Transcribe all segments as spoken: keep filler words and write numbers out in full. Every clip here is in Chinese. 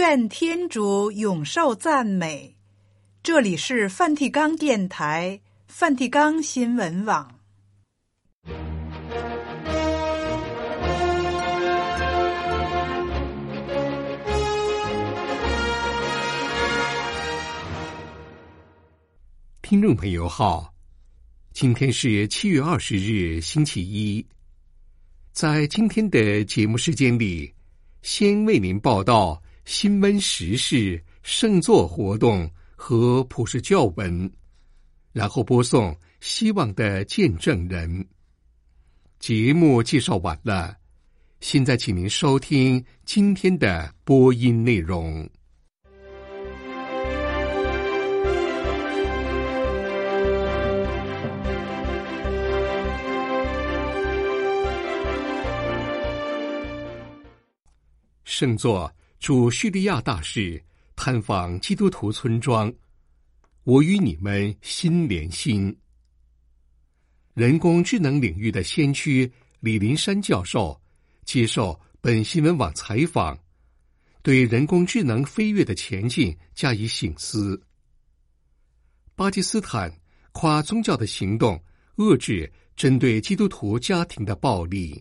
愿天主永受赞美。这里是梵蒂冈电台、梵蒂冈新闻网。 听众朋友好，今天是七月二十日，星期一。在今天的节目时间里，先为您报道新闻时事、圣座活动和普世教文，然后播送希望的见证人。节目介绍完了，现在请您收听今天的播音内容。圣座驻叙利亚大使探访基督徒村庄，我与你们心连心。人工智能领域的先驱李林山教授接受本新闻网采访，对人工智能飞跃的前进加以省思。巴基斯坦跨宗教的行动遏制针对基督徒家庭的暴力。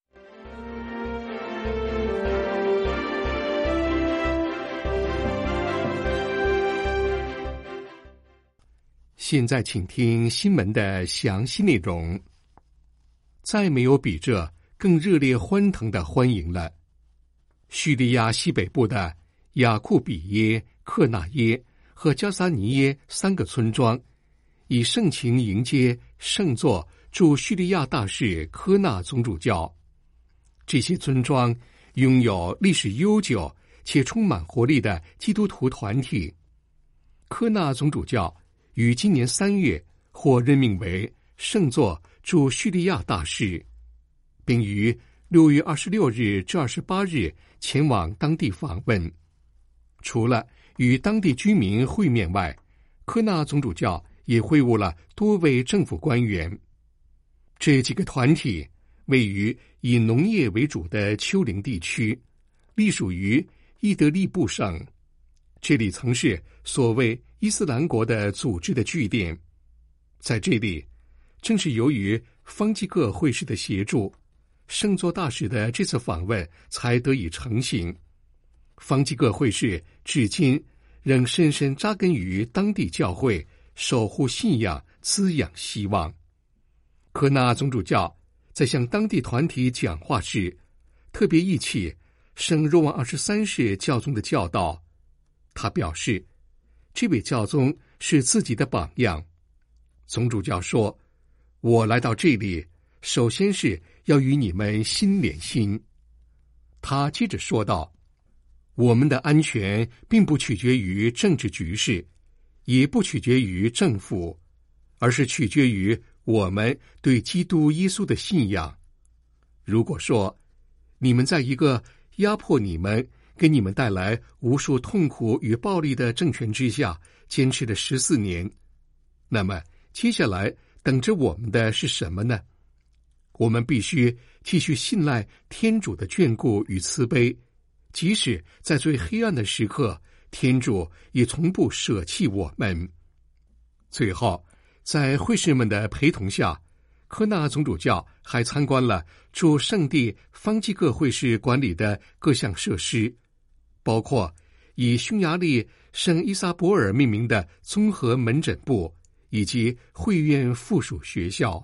现在请听新闻的详细内容。再没有比这更热烈欢腾的欢迎了。叙利亚西北部的雅库比耶、克纳耶和加萨尼耶三个村庄，以盛情迎接圣座驻叙利亚大使科纳总主教。这些村庄拥有历史悠久且充满活力的基督徒团体。科纳总主教于今年三月获任命为圣座驻叙利亚大使，并于六月二十六日至二十八日前往当地访问。除了与当地居民会面外，科纳总主教也会晤了多位政府官员。这几个团体位于以农业为主的丘陵地区，隶属于伊德利布省。这里曾是所谓伊斯兰国的组织的据点。在这里，正是由于方济各会士的协助，圣座大使的这次访问才得以成行。方济各会士至今仍深深扎根于当地教会，守护信仰，滋养希望。科纳总主教在向当地团体讲话时，特别忆起圣若望二十三世教宗的教导。他表示，这位教宗是自己的榜样。总主教说，我来到这里，首先是要与你们心连心。他接着说道，我们的安全并不取决于政治局势，也不取决于政府，而是取决于我们对基督耶稣的信仰。如果说你们在一个压迫你们、给你们带来无数痛苦与暴力的政权之下坚持了十四年，那么接下来等着我们的是什么呢？我们必须继续信赖天主的眷顾与慈悲，即使在最黑暗的时刻，天主也从不舍弃我们。最后，在会士们的陪同下，科纳总主教还参观了驻圣地方济各会士管理的各项设施，包括以匈牙利圣伊萨博尔命名的综合门诊部以及会院附属学校。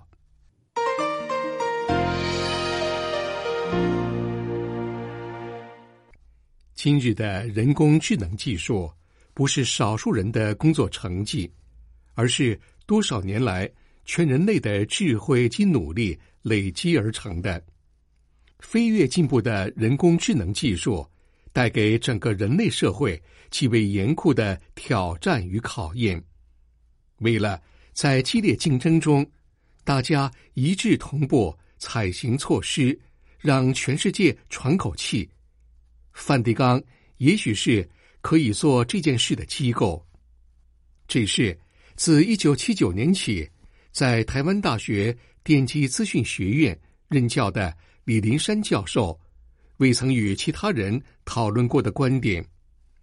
今日的人工智能技术不是少数人的工作成绩，而是多少年来全人类的智慧及努力累积而成的。飞跃进步的人工智能技术带给整个人类社会极为严酷的挑战与考验。为了在激烈竞争中，大家一致同步采行措施，让全世界喘口气，梵蒂冈也许是可以做这件事的机构。这是自一九七九年起在台湾大学电机资讯学院任教的李林山教授未曾与其他人讨论过的观点，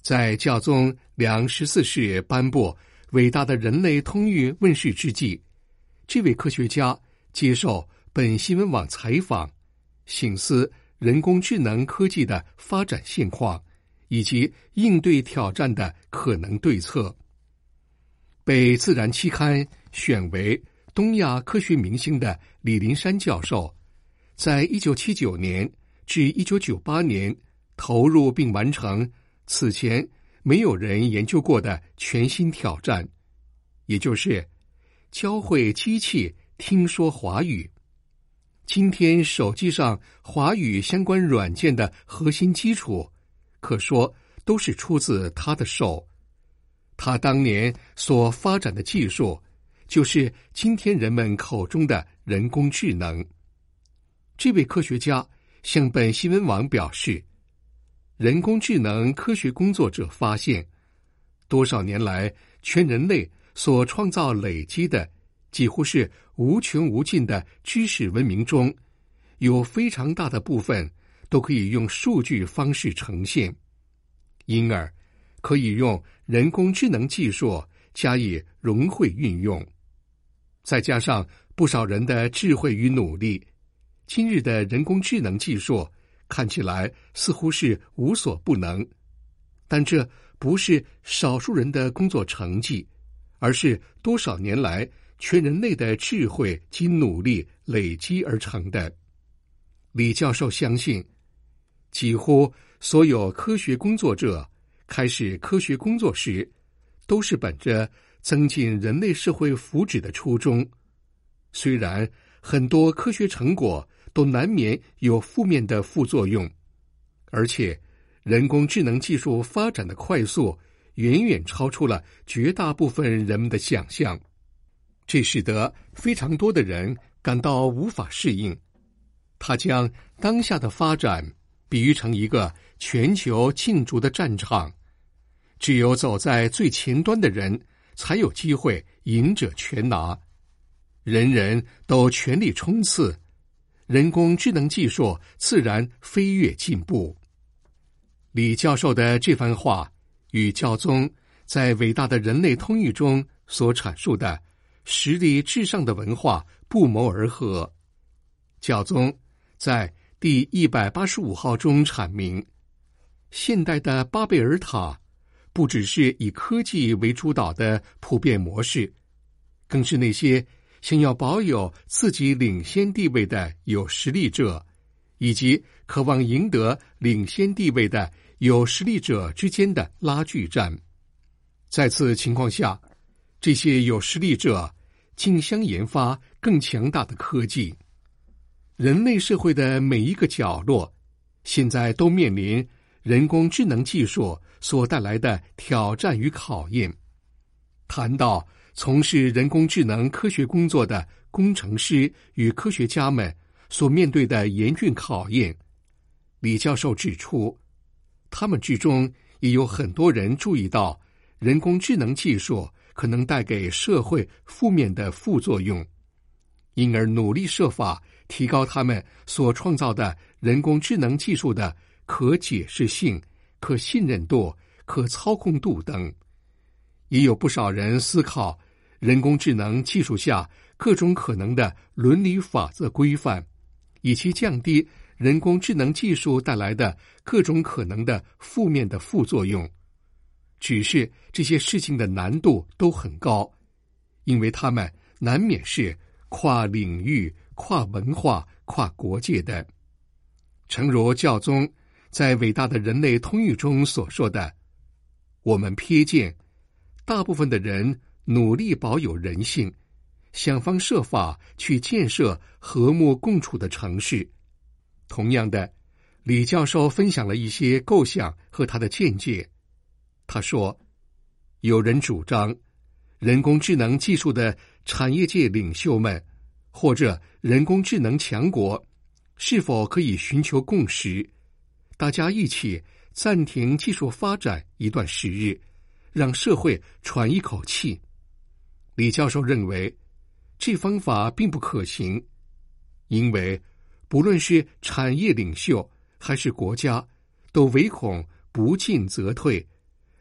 在教宗良十四世颁布伟大的人类通谕问世之际，这位科学家接受本新闻网采访，省思人工智能科技的发展现况以及应对挑战的可能对策。被《自然》期刊选为东亚科学明星的李林山教授，在一九七九年至一九九八年投入并完成此前没有人研究过的全新挑战，也就是教会机器听说华语。今天手机上华语相关软件的核心基础，可说都是出自他的手。他当年所发展的技术，就是今天人们口中的人工智能。这位科学家向本新闻网表示，人工智能科学工作者发现，多少年来全人类所创造累积的几乎是无穷无尽的知识文明中，有非常大的部分都可以用数据方式呈现，因而可以用人工智能技术加以融会运用。再加上不少人的智慧与努力，今日的人工智能技术看起来似乎是无所不能，但这不是少数人的工作成绩，而是多少年来全人类的智慧及努力累积而成的。李教授相信，几乎所有科学工作者开始科学工作时，都是本着增进人类社会福祉的初衷。虽然很多科学成果都难免有负面的副作用，而且人工智能技术发展的快速远远超出了绝大部分人们的想象，这使得非常多的人感到无法适应。他将当下的发展比喻成一个全球竞逐的战场，只有走在最前端的人才有机会赢者全拿，人人都全力冲刺，人工智能技术自然飞跃进步。李教授的这番话与教宗在伟大的人类通谕中所阐述的实力至上的文化不谋而合。教宗在第一百八十五号中阐明，现代的巴贝尔塔不只是以科技为主导的普遍模式，更是那些想要保有自己领先地位的有实力者，以及渴望赢得领先地位的有实力者之间的拉锯战。在此情况下，这些有实力者竞相研发更强大的科技。人类社会的每一个角落，现在都面临人工智能技术所带来的挑战与考验。谈到从事人工智能科学工作的工程师与科学家们所面对的严峻考验，李教授指出，他们之中也有很多人注意到人工智能技术可能带给社会负面的副作用，因而努力设法提高他们所创造的人工智能技术的可解释性、可信任度、可操控度等。也有不少人思考人工智能技术下各种可能的伦理法则规范，以及降低人工智能技术带来的各种可能的负面的副作用。只是这些事情的难度都很高，因为它们难免是跨领域、跨文化、跨国界的。诚如教宗在伟大的人类通谕中所说的，我们瞥见大部分的人努力保有人性，想方设法去建设和睦共处的城市。同样的，李教授分享了一些构想和他的见解。他说，有人主张人工智能技术的产业界领袖们或者人工智能强国是否可以寻求共识，大家一起暂停技术发展一段时日，让社会喘一口气。李教授认为，这方法并不可行，因为不论是产业领袖还是国家，都唯恐不进则退，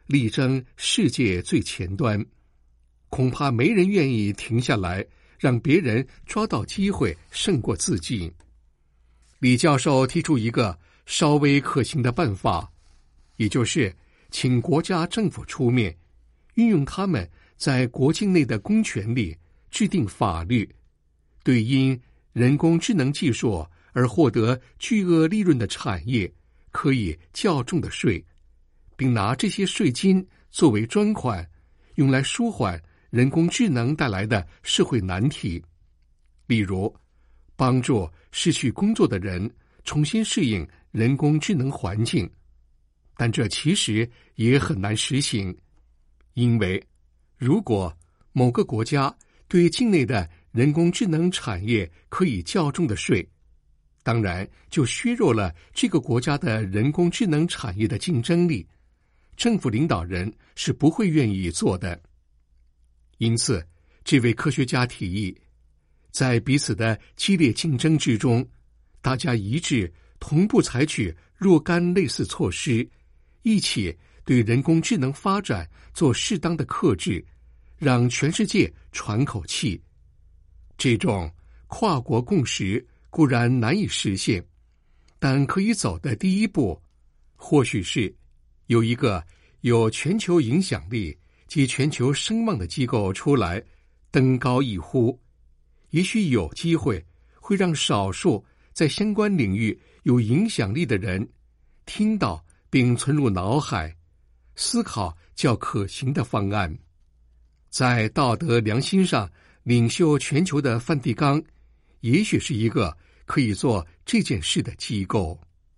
力争世界最前端，恐怕没人愿意停下来，让别人抓到机会胜过自己。李教授提出一个稍微可行的办法，也就是请国家政府出面，运用他们在国境内的公权力制定法律，对因人工智能技术而获得巨额利润的产业可以较重的税，并拿这些税金作为专款，用来舒缓人工智能带来的社会难题，例如帮助失去工作的人重新适应人工智能环境。但这其实也很难实行，因为如果某个国家对境内的人工智能产业可以较重的税，当然就削弱了这个国家的人工智能产业的竞争力，政府领导人是不会愿意做的。因此，这位科学家提议，在彼此的激烈竞争之中，大家一致同步采取若干类似措施，一起对人工智能发展做适当的克制，让全世界喘口气。这种跨国共识固然难以实现，但可以走的第一步，或许是有一个有全球影响力及全球声望的机构出来登高一呼，也许有机会会让少数在相关领域有影响力的人听到并存入脑海，思考较可行的方案。在道德良心上领袖全球的梵蒂冈，也许是一个可以做这件事的机构。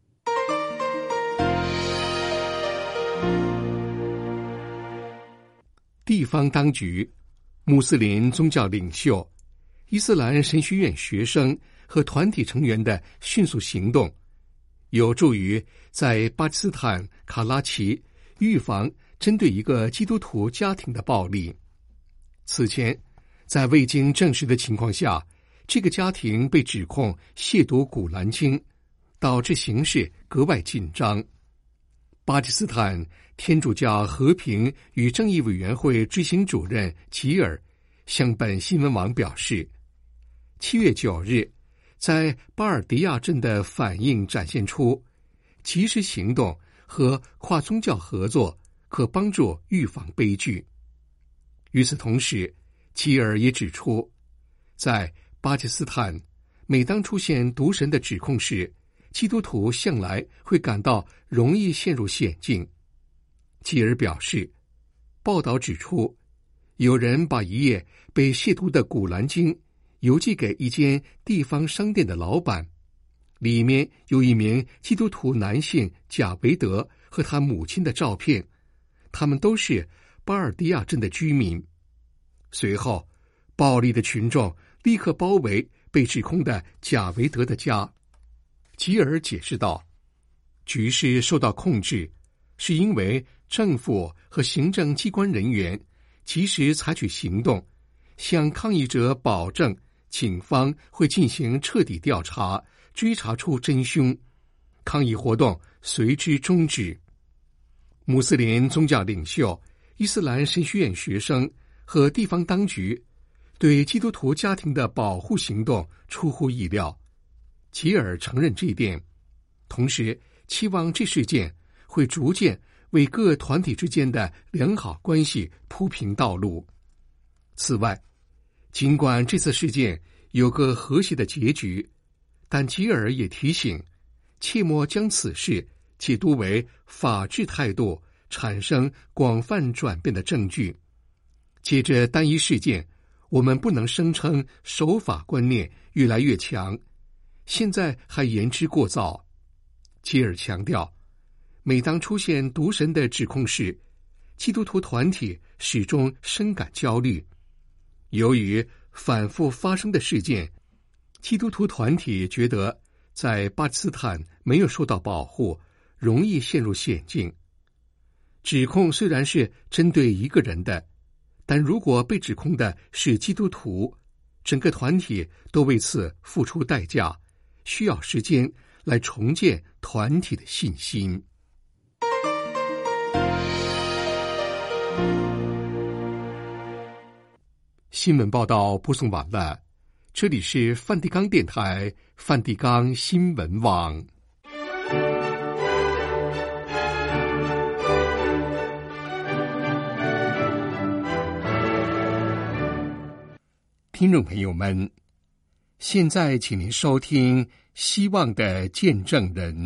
地方当局、穆斯林宗教领袖、伊斯兰神学院学生和团体成员的迅速行动，有助于在巴基斯坦卡拉奇预防针对一个基督徒家庭的暴力。此前，在未经证实的情况下，这个家庭被指控亵渎古兰经，导致形势格外紧张。巴基斯坦天主教和平与正义委员会执行主任吉尔向本新闻网表示，七月九日，在巴尔迪亚镇的反应展现出及时行动和跨宗教合作可帮助预防悲剧。与此同时，吉尔也指出，在巴基斯坦，每当出现毒神的指控时，基督徒向来会感到容易陷入险境。吉尔表示，报道指出，有人把一页被亵渎的古兰经邮寄给一间地方商店的老板，里面有一名基督徒男性贾维德和他母亲的照片，他们都是巴尔迪亚镇的居民。随后，暴力的群众立刻包围被指控的贾维德的家。吉尔解释道，局势受到控制，是因为政府和行政机关人员及时采取行动，向抗议者保证警方会进行彻底调查，追查出真凶，抗议活动随之终止。穆斯林宗教领袖、伊斯兰神学院学生和地方当局对基督徒家庭的保护行动出乎意料。吉尔承认这一点，同时期望这事件会逐渐为各团体之间的良好关系铺平道路。此外，尽管这次事件有个和谐的结局，但吉尔也提醒，切莫将此事解读为法治态度产生广泛转变的证据。借着单一事件，我们不能声称守法观念越来越强，现在还言之过早。吉尔强调，每当出现毒神的指控时，基督徒团体始终深感焦虑。由于反复发生的事件，基督徒团体觉得在巴基斯坦没有受到保护，容易陷入险境。指控虽然是针对一个人的，但如果被指控的是基督徒，整个团体都为此付出代价，需要时间来重建团体的信心。 新闻报道播送完了，这里是梵蒂冈电台梵蒂冈新闻网。听众朋友们，现在请您收听《希望的见证人》。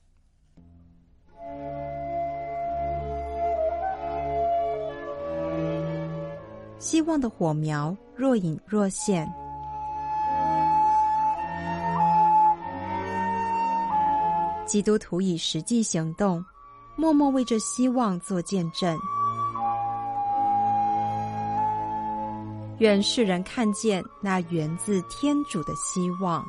希望的火苗若隐若现，基督徒以实际行动，默默为这希望做见证。愿世人看见那源自天主的希望。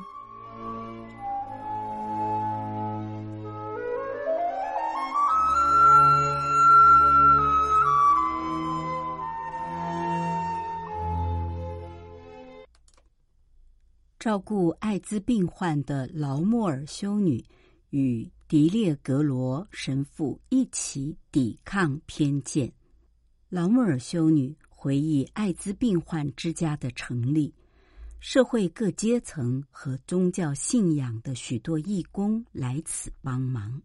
照顾艾滋病患的劳莫尔修女与迪列格罗神父一起抵抗偏见。劳莫尔修女回忆艾滋病患之家的成立，社会各阶层和宗教信仰的许多义工来此帮忙。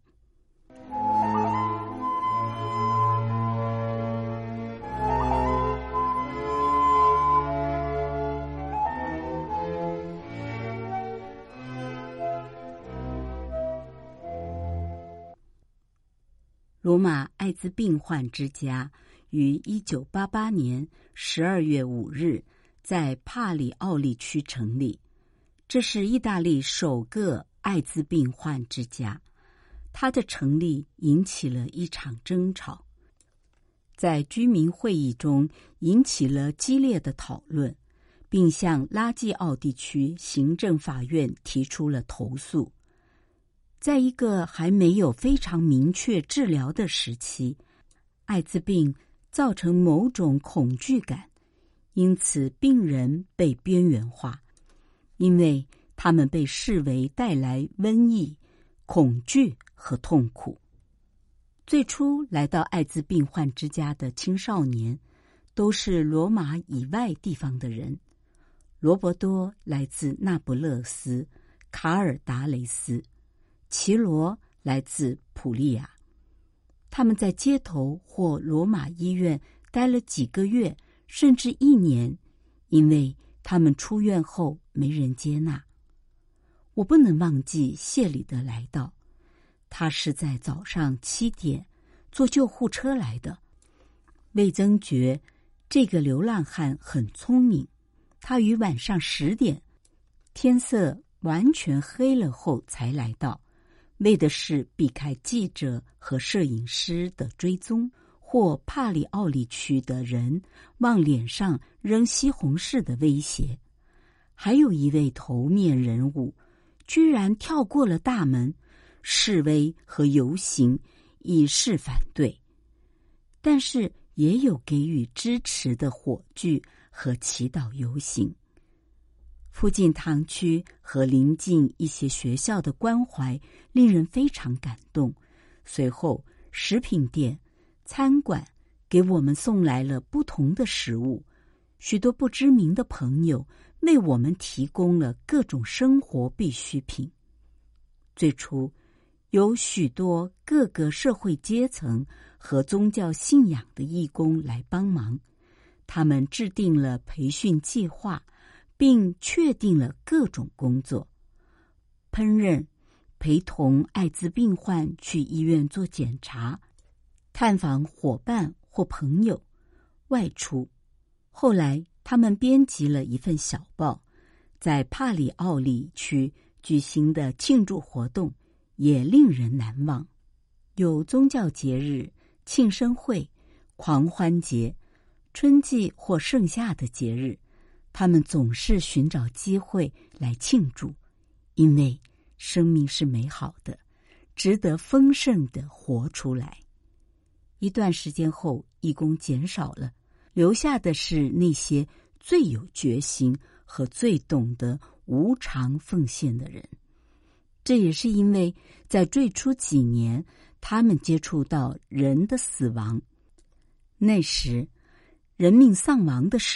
罗马艾滋病患之家于一九八八年十二月五日在帕里奥利区成立，这是意大利首个艾滋病患之家。它的成立引起了一场争吵，在居民会议中引起了激烈的讨论，并向拉季奥地区行政法院提出了投诉。在一个还没有非常明确治疗的时期，艾滋病造成某种恐惧感，因此病人被边缘化，因为他们被视为带来瘟疫、恐惧和痛苦。最初来到艾滋病患之家的青少年都是罗马以外地方的人，罗伯多来自那不勒斯、卡尔达雷斯，齐罗来自普利亚。他们在街头或罗马医院待了几个月甚至一年，因为他们出院后没人接纳。我不能忘记谢里的来到，他是在早上七点坐救护车来的。魏增觉这个流浪汉很聪明，他于晚上十点天色完全黑了后才来到，为的是避开记者和摄影师的追踪，或帕里奥利区的人往脸上扔西红柿的威胁。还有一位头面人物居然跳过了大门，示威和游行以示反对，但是也有给予支持的火炬和祈祷游行。附近堂区和邻近一些学校的关怀令人非常感动。随后，食品店、餐馆给我们送来了不同的食物，许多不知名的朋友为我们提供了各种生活必需品。最初，有许多各个社会阶层和宗教信仰的义工来帮忙，他们制定了培训计划，并确定了各种工作：烹饪、陪同艾滋病患去医院做检查、探访伙伴或朋友、外出。后来他们编辑了一份小报，在帕里奥利区举行的庆祝活动也令人难忘。有宗教节日、庆生会、狂欢节、春季或盛夏的节日，他们总是寻找机会来庆祝，因为生命是美好的，值得丰盛地活出来。一段时间后，义工减少了，留下的是那些最有决心和最懂得无偿奉献的人。这也是因为在最初几年，他们接触到人的死亡，那时人命丧亡的事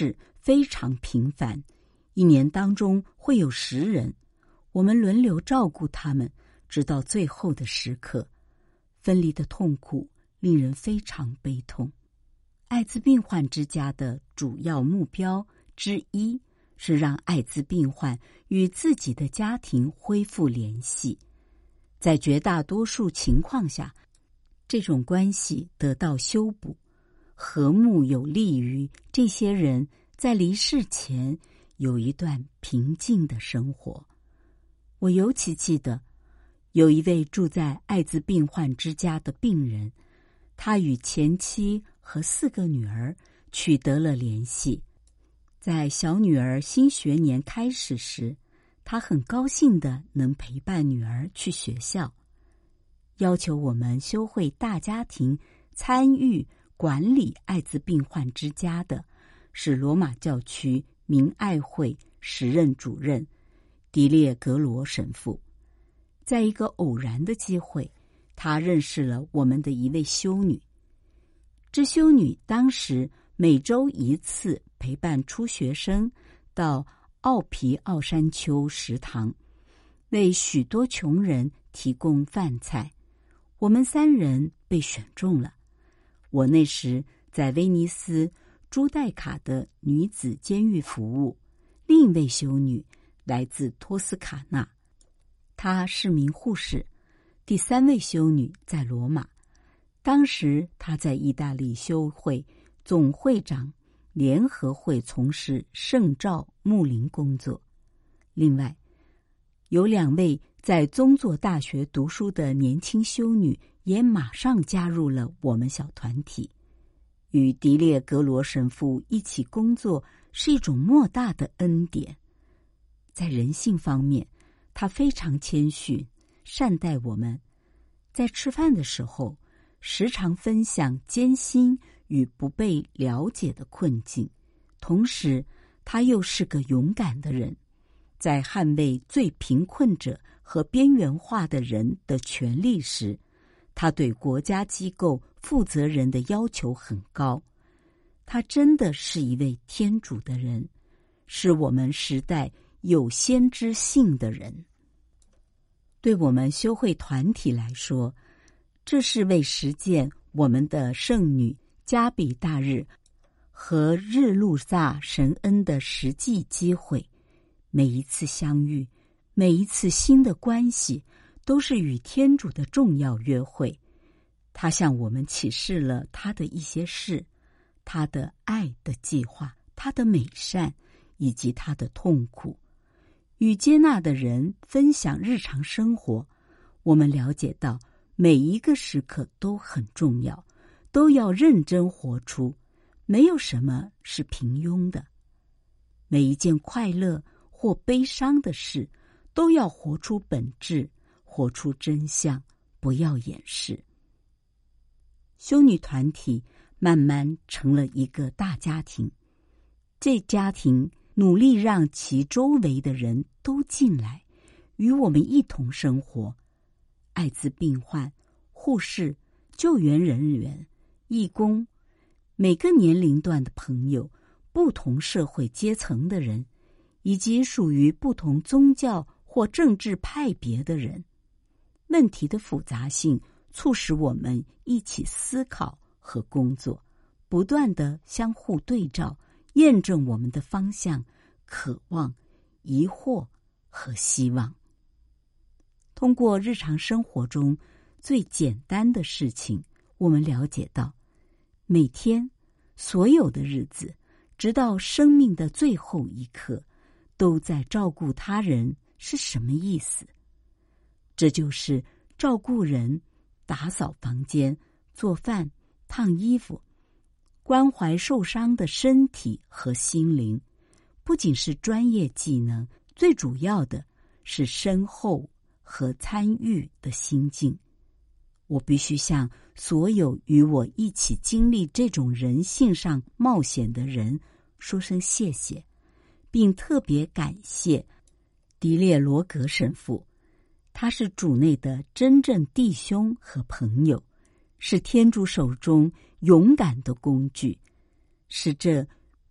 非常频繁，一年当中会有十人，我们轮流照顾他们，直到最后的时刻。分离的痛苦令人非常悲痛。艾滋病患之家的主要目标之一是让艾滋病患与自己的家庭恢复联系。在绝大多数情况下，这种关系得到修补，和睦有利于这些人在离世前有一段平静的生活。我尤其记得有一位住在艾滋病患之家的病人，他与前妻和四个女儿取得了联系。在小女儿新学年开始时，他很高兴地能陪伴女儿去学校。要求我们修会大家庭参与管理艾滋病患之家的是罗马教区明爱会时任主任迪列格罗神父。在一个偶然的机会，他认识了我们的一位修女。这修女当时每周一次陪伴初学生到奥皮奥山丘食堂，为许多穷人提供饭菜。我们三人被选中了。我那时在威尼斯朱代卡的女子监狱服务，另一位修女来自托斯卡纳，她是名护士。第三位修女在罗马，当时她在意大利修会总会长联合会从事圣召牧灵工作。另外有两位在宗座大学读书的年轻修女也马上加入了我们小团体。与迪列格罗神父一起工作是一种莫大的恩典。在人性方面，他非常谦逊，善待我们。在吃饭的时候，时常分享艰辛与不被了解的困境，同时他又是个勇敢的人。在捍卫最贫困者和边缘化的人的权利时，他对国家机构负责人的要求很高。他真的是一位天主的人，是我们时代有先知性的人。对我们修会团体来说，这是为实践我们的圣女加比大日和日路撒神恩的实际机会。每一次相遇，每一次新的关系，都是与天主的重要约会。他向我们启示了他的一些事，他的爱的计划，他的美善，以及他的痛苦。与接纳的人分享日常生活，我们了解到每一个时刻都很重要，都要认真活出，没有什么是平庸的。每一件快乐或悲伤的事，都要活出本质，活出真相，不要掩饰。修女团体慢慢成了一个大家庭，这家庭努力让其周围的人都进来，与我们一同生活。艾滋病患、护士、救援人员、义工，每个年龄段的朋友，不同社会阶层的人，以及属于不同宗教或政治派别的人。问题的复杂性促使我们一起思考和工作，不断地相互对照，验证我们的方向、渴望、疑惑和希望。通过日常生活中最简单的事情，我们了解到，每天所有的日子，直到生命的最后一刻，都在照顾他人是什么意思。这就是照顾人，打扫房间、做饭、烫衣服，关怀受伤的身体和心灵，不仅是专业技能，最主要的是深厚和参与的心境。我必须向所有与我一起经历这种人性上冒险的人说声谢谢，并特别感谢迪列罗格神父。他是主内的真正弟兄和朋友，是天主手中勇敢的工具，是这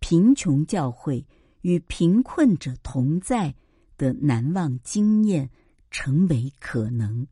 贫穷教会与贫困者同在的难忘经验成为可能。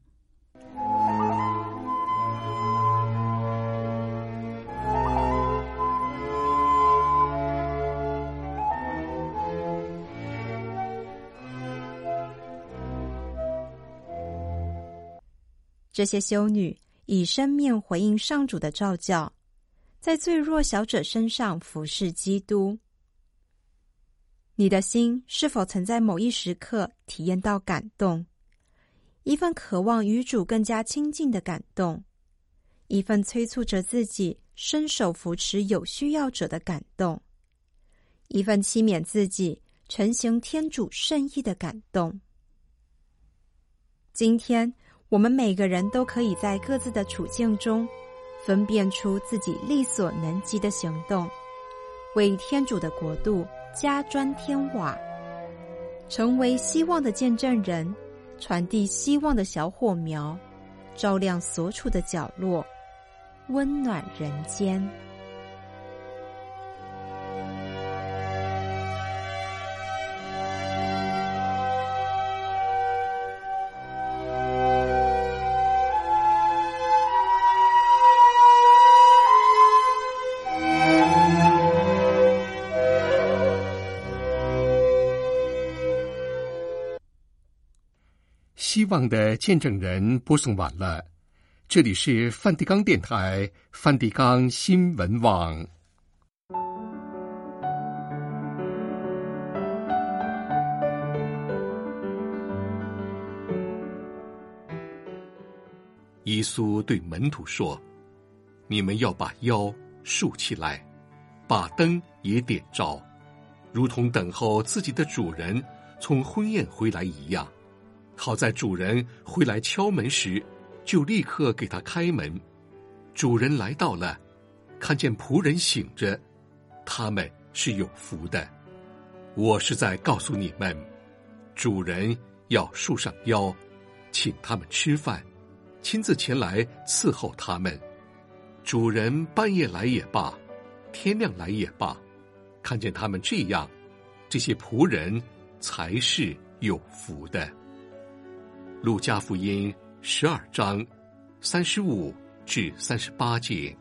这些修女以生命回应上主的召叫，在最弱小者身上服侍基督。你的心是否曾在某一时刻体验到感动？一份渴望与主更加亲近的感动，一份催促着自己伸手扶持有需要者的感动，一份期勉自己承行天主圣意的感动。今天我们每个人都可以在各自的处境中分辨出自己力所能及的行动，为天主的国度加砖添瓦，成为希望的见证人，传递希望的小火苗，照亮所处的角落，温暖人间。 希望的见证人播送完了，这里是梵蒂冈电台梵蒂冈新闻网。耶稣对门徒说：“你们要把腰竖起来，把灯也点着，如同等候自己的主人从婚宴回来一样。好在主人回来敲门时，就立刻给他开门。主人来到了，看见仆人醒着，他们是有福的。我是在告诉你们，主人要束上腰，请他们吃饭，亲自前来伺候他们。主人半夜来也罢，天亮来也罢，看见他们这样，这些仆人才是有福的。”路加福音十二章三十五至三十八节。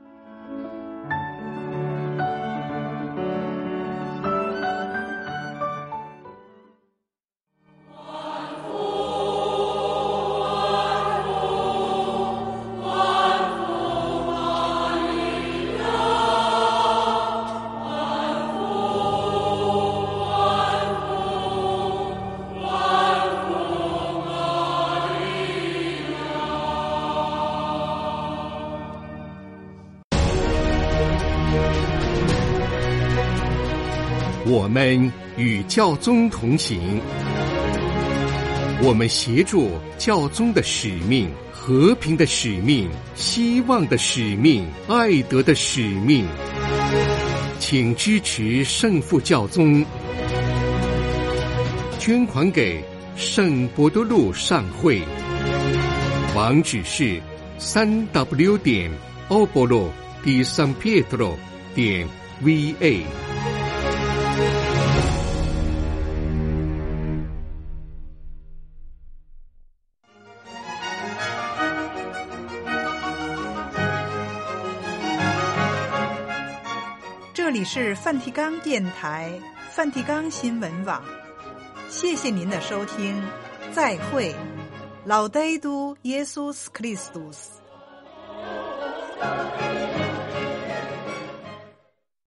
我们与教宗同行，我们协助教宗的使命，和平的使命，希望的使命，爱德的使命。请支持圣父教宗，捐款给圣伯多禄善会，网址是三 w 点 obolo di San Pietro 点 v a。 这里是梵蒂冈电台梵蒂冈新闻网，谢谢您的收听，再会。Laudetur Jesus Christus。